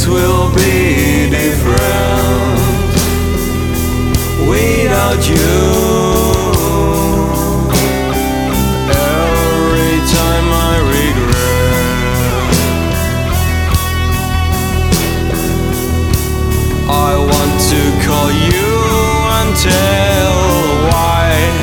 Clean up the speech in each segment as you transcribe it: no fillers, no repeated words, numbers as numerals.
will be different without you. Every time I regret, I want to call you and tell why.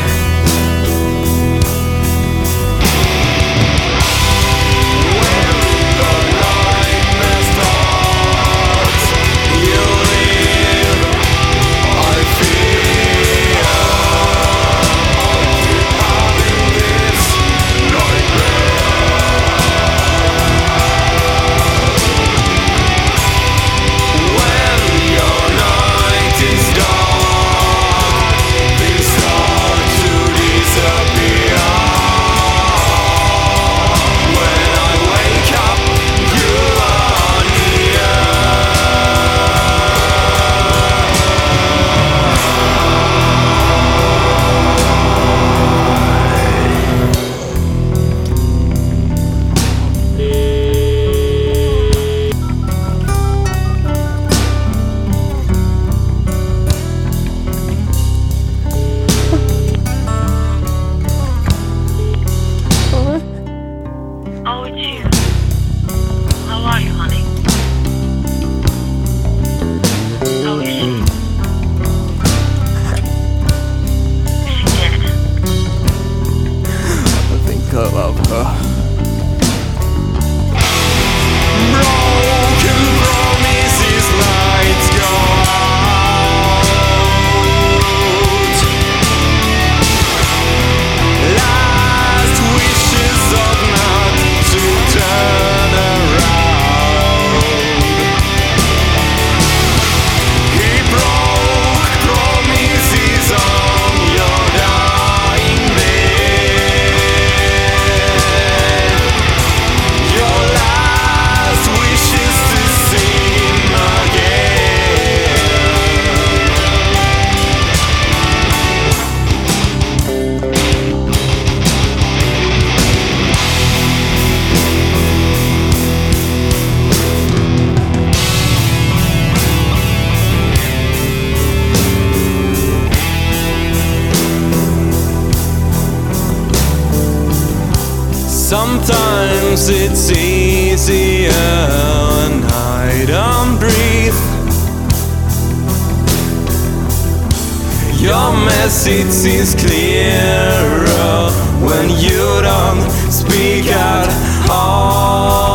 Oh, it's you. How are you, honey? How is she? Is she dead? I think I love her. Broken promises, lights go out. Last wishes of not to turn around. He broke promises on your dying bed. Your last wish is to see him again. Sometimes it's easier when I don't breathe. Your message is clearer when you don't speak at all.